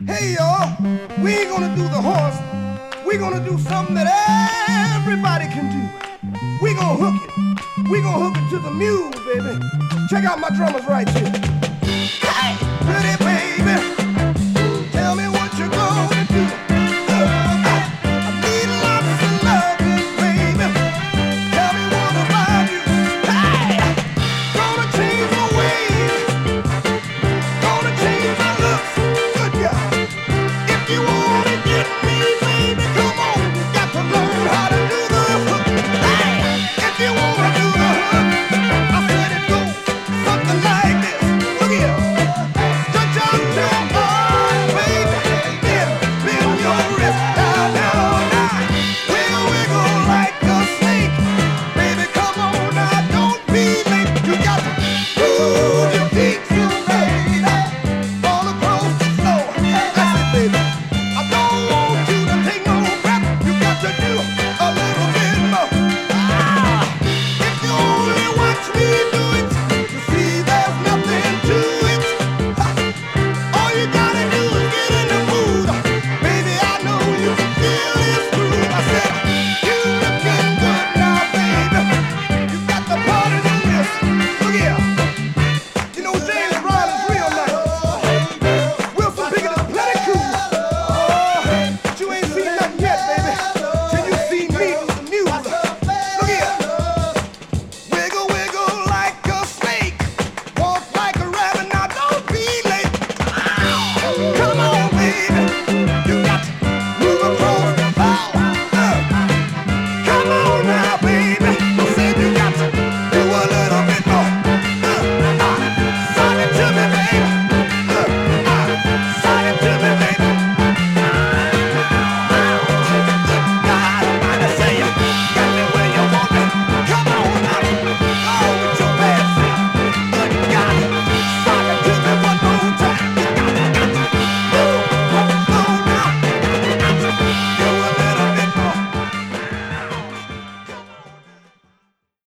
Hey y'all, we ain't gonna do the horse. We gonna do something that everybody can do. We gonna hook it. We gonna hook it to the mule, baby. Check out my drummers right here. Hey, pretty baby, tell me what you're gonna do. I need lots of loving, baby. Tell me what about you. Hey, gonna change my ways. Gonna change my looks. Good God. If you wanna get me, baby, come on. You got to learn how to do the hook. Hey, if you wanna do the hook, I said it goes something like this. Look here. Stretch out your arms, baby. Bend your wrist. Now. Wiggle, wiggle like a snake. Baby, come on now. Don't be late. You got to move your feet to baby. All across the floor. That's it, baby. I don't want you to take no breath. You got to do a little bit more. If you only watch me do it, you see there's nothing to it. All you gotta do is get in the mood. Baby, I know you can feel this groove. I said, you looking good now, baby. You got the part of the wrist. Look here. You know James Brown is real nice. Wilson Pickett is plenty cool. Oh, but you ain't seen nothing yet, baby. Till you see me do the mule. Look here. Wiggle, wiggle like a snake. Walk like a rabbit. Now don't be late. Come on, baby. You